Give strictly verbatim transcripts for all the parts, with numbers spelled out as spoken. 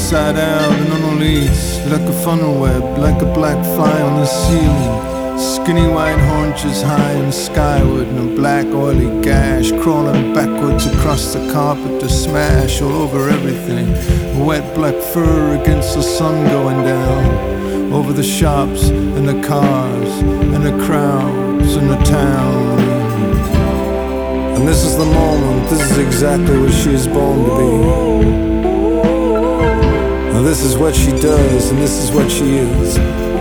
inside out and unreleased, like a funnel web, like a black fly on the ceiling. Skinny white haunches high and skyward, and a black oily gash crawling backwards across the carpet to smash all over everything. A wet black fur against the sun going down, over the shops and the cars and the crowds and the town. And this is the moment, this is exactly what she is born to be. And this is what she does, and this is what she is.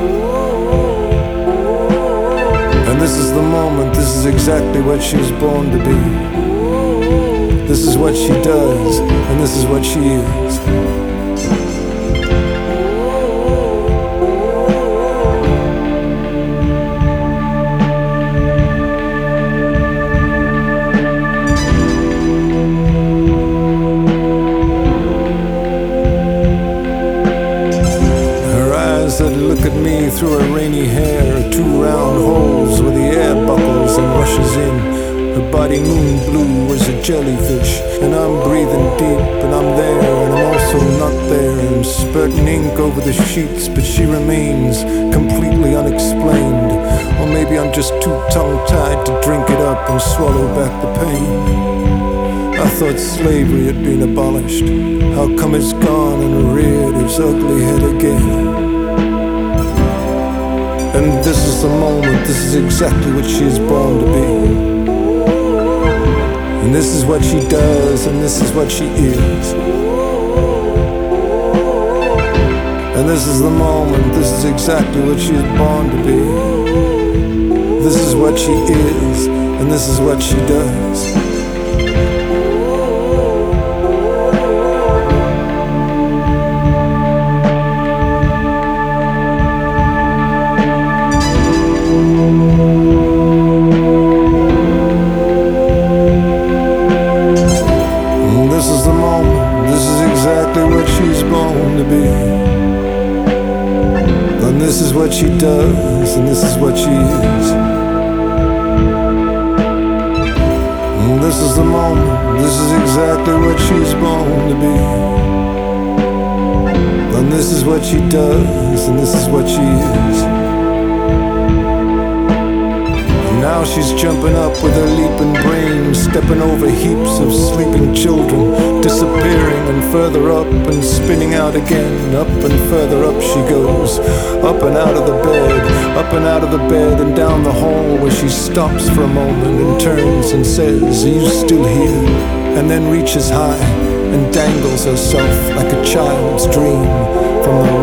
And this is the moment, this is exactly what she was born to be. This is what she does, and this is what she is. Look at me through her rainy hair, two round holes where the air buckles and rushes in. Her body moon blue as a jellyfish, and I'm breathing deep, and I'm there, and I'm also not there. I'm spurting ink over the sheets, but she remains completely unexplained. Or maybe I'm just too tongue-tied to drink it up and swallow back the pain. I thought slavery had been abolished. How come it's gone and reared its ugly head again? And this is the moment, this is exactly what she is born to be. And this is what she does, and this is what she is. And this is the moment, this is exactly what she is born to be. This is what she is, and this is what she does. And this is what she does, and this is what she is. And this is the moment, this is exactly what she's born to be. And this is what she does, and this is what she is. Now she's jumping up with her leaping brain, stepping over heaps of sleeping children, disappearing and further up and spinning out again. Up and further up she goes, up and out of the bed, up and out of the bed and down the hall, where she stops for a moment and turns and says, "Are you still here?" And then reaches high and dangles herself like a child's dream from the